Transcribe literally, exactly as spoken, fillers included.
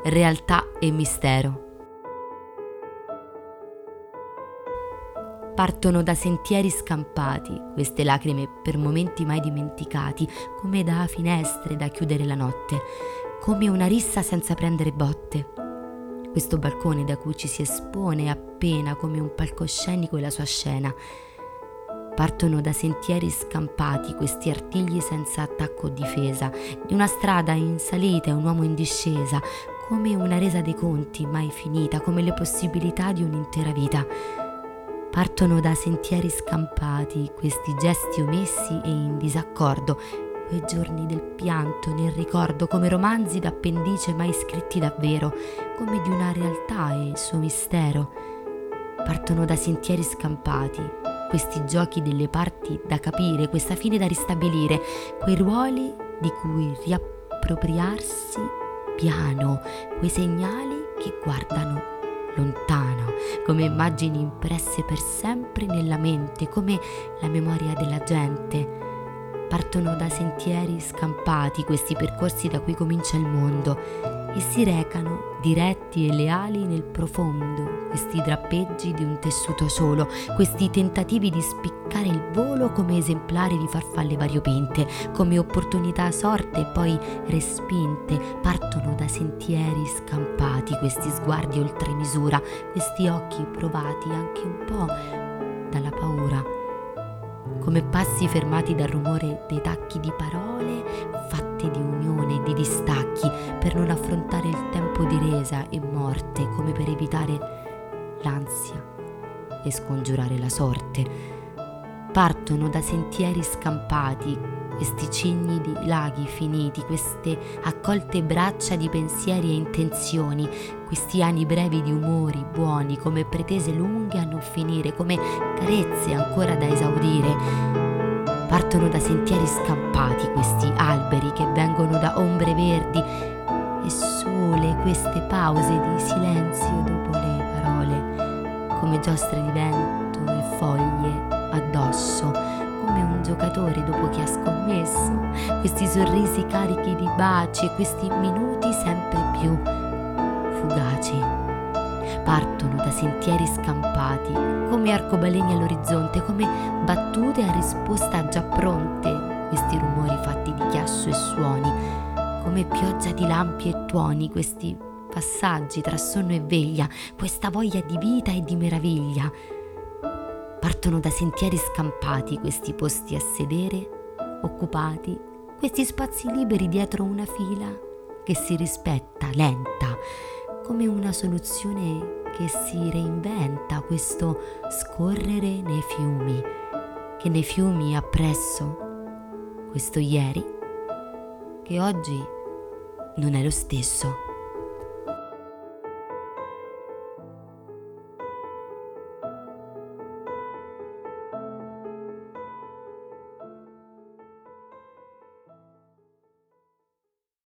realtà e mistero. Partono da sentieri scampati, queste lacrime per momenti mai dimenticati, come da finestre da chiudere la notte, come una rissa senza prendere botte. Questo balcone da cui ci si espone appena come un palcoscenico e la sua scena. Partono da sentieri scampati, questi artigli senza attacco o difesa, di una strada in salita e un uomo in discesa, come una resa dei conti mai finita, come le possibilità di un'intera vita. Partono da sentieri scampati, questi gesti omessi e in disaccordo, quei giorni del pianto nel ricordo, come romanzi d'appendice mai scritti davvero, come di una realtà e il suo mistero. Partono da sentieri scampati, questi giochi delle parti da capire, questa fine da ristabilire, quei ruoli di cui riappropriarsi piano, quei segnali che guardano lontano, come immagini impresse per sempre nella mente, come la memoria della gente. Partono da sentieri scampati, questi percorsi da cui comincia il mondo, e si recano diretti e leali nel profondo, questi drappeggi di un tessuto solo, questi tentativi di spiccare il volo come esemplari di farfalle variopinte, come opportunità sorte e poi respinte. Partono da sentieri scampati, questi sguardi oltre misura, questi occhi provati anche un po' dalla paura, come passi fermati dal rumore dei tacchi di parole fatte di unione e di distacchi, per non affrontare il tempo di resa e morte, come per evitare l'ansia e scongiurare la sorte. Partono da sentieri scampati, questi cigni di laghi finiti, queste accolte braccia di pensieri e intenzioni, questi anni brevi di umori buoni, come pretese lunghe a non finire, come carezze ancora da esaudire. Partono da sentieri scampati, questi alberi che vengono da ombre verdi e sole, queste pause di silenzio dopo le parole, come giostre di vento e foglie addosso, come un giocatore dopo che ha scommesso, questi sorrisi carichi di baci e questi minuti sempre più fugaci. Partono da sentieri scampati, come arcobaleni all'orizzonte, come battute a risposta già pronte, questi rumori fatti di chiasso e suoni, come pioggia di lampi e tuoni, questi passaggi tra sonno e veglia, questa voglia di vita e di meraviglia. Partono da sentieri scampati, questi posti a sedere, occupati, questi spazi liberi dietro una fila che si rispetta, lenta, come una soluzione che si reinventa, questo scorrere nei fiumi, che nei fiumi appresso, questo ieri, che oggi non è lo stesso.